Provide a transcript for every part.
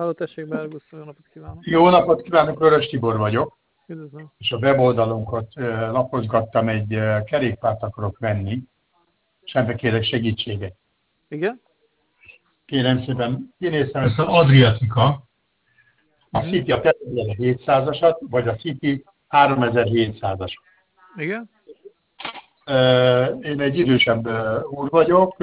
Háló, tessék, Bergusz, jó napot kívánok. Jó napot kívánok, Vörös Tibor vagyok, Üdvözlöm. és a weboldalunkat lapozgattam, egy kerékpárt akarok venni, és ebbe kérek segítséget. Igen? Kérem szépen, kinéztem ezt az Adriatica, a City a 2700-asat, vagy a City 3700-asat. Igen? Én egy idősebb úr vagyok,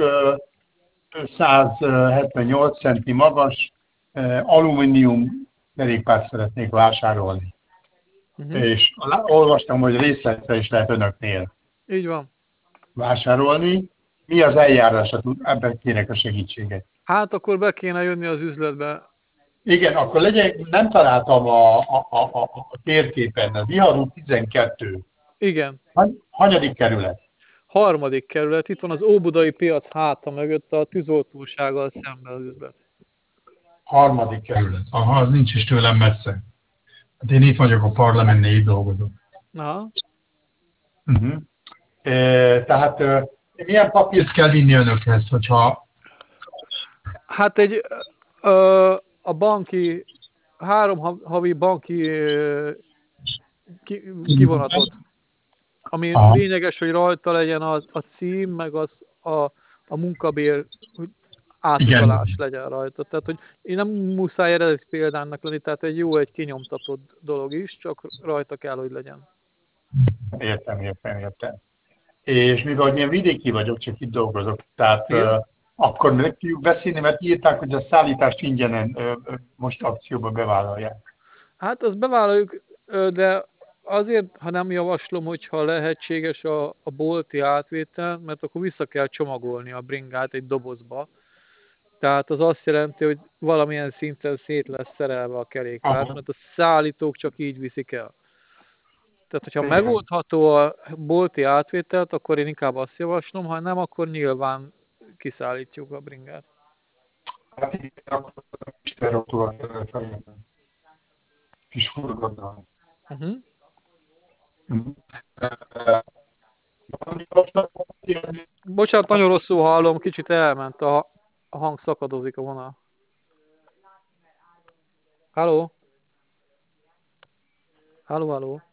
178 centi magas, alumínium kerékpárt szeretnék vásárolni. És olvastam, hogy részletre is lehet önöknél Így van. vásárolni. Mi az eljárás? Ebben kérek a segítséget. Hát akkor be kéne jönni az üzletbe. Igen, akkor legyen, nem találtam a térképen, a Viharú 12. Igen. Hanyadik kerület? 3. kerület, itt van az Óbudai piac háta mögött, a tűzoltósággal szemben az üzlet. 3. kerület. Aha, az nincs is tőlem messze. Hát én itt vagyok a parlamentnél, itt dolgozok. Aha. Tehát milyen papírt kell vinni önökhez, hogyha... Hát a banki, 3 havi banki kivonatot, ami lényeges, hogy rajta legyen a cím, meg a munkabér átutalás legyen rajta. Tehát, hogy én nem muszáj eredeti példának lenni, tehát egy kinyomtatott dolog is, csak rajta kell, hogy legyen. Értem. És mivel én vidéki vagyok, csak itt dolgozok, tehát akkor meg tudjuk beszélni, mert írták, hogy a szállítást ingyen most akcióba bevállalják. Hát azt bevállaljuk, de azért, ha nem javaslom, hogyha lehetséges a bolti átvétel, mert akkor vissza kell csomagolni a bringát egy dobozba. Tehát az azt jelenti, hogy valamilyen szinten szét lesz szerelve a kerékpár, mert a szállítók csak így viszik el. Tehát, hogyha megoldható a bolti átvételt, akkor én inkább azt javaslom, ha nem, akkor nyilván kiszállítjuk a bringát. Hát igen, akkor kis terautóval kis furgonnal. Bocsánat, nagyon rosszul hallom, kicsit elment, a hang szakadozik a vonal. Halló? Halló?